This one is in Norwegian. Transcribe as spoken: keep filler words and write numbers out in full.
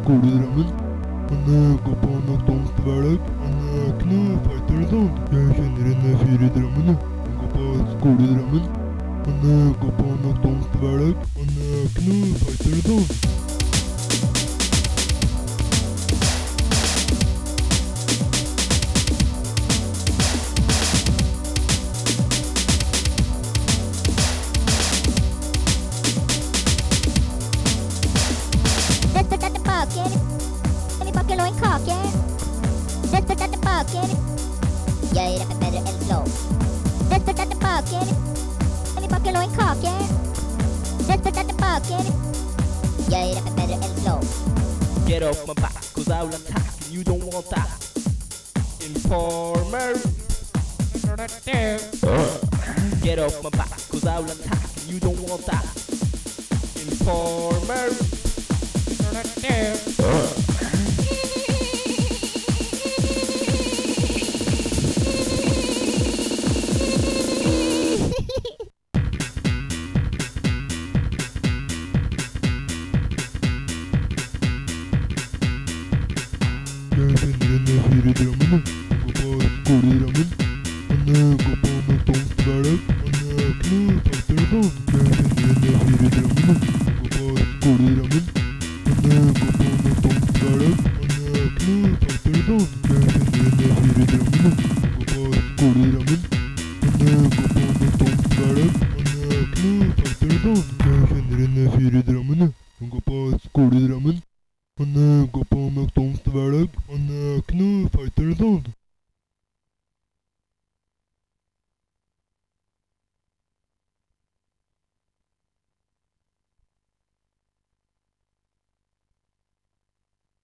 skole i Drammen. Han eh, går på McDonald's hver dag. Han eh, er ikke noe fighter eller sånn. Jeg kjenner en eh, fyr i Drammen, jeg. Han går på skole i Drammen. Han eh, går på McDonald's hver dag. Han eh, er ikke noe fighter eller sånn. Rett og slett baker. Vi baker nå en kake. Rett og slett baker. Jeg rapper bedre enn flow. Rett og slett baker. Vi baker nå en kake. Rett og slett baker. Jeg rapper bedre enn flow. Get off my back, cause I will attack and you don't want that. Informer. Get off my back, cause I will attack and you don't want that. Informer. Jeg kjenner en eh, fyr i Drammen, jeg. Han går på skole i Drammen. Han eh, går på McDonald's hver dag. Han eh, er ikke noe fighter eller sånn. Jeg kjenner en eh, fyr i Drammen, jeg. Han går på skole i Drammen. Han eh, går på McDonald's hver dag. Han eh, er ikke noe fighter eller sånn. Jeg kjenner en eh, fyr i Drammen, jeg. Han går på skole i Drammen. Han eh, går på McDonald's hver dag. Han eh, er ikke noe fighter eller sånn. Jeg kjenner en eh, fyr i Drammen, jeg. Han går på skole i Drammen. Han eh, går på McDonald's hver dag. Han eh, er ikke noe fighter eller sånn.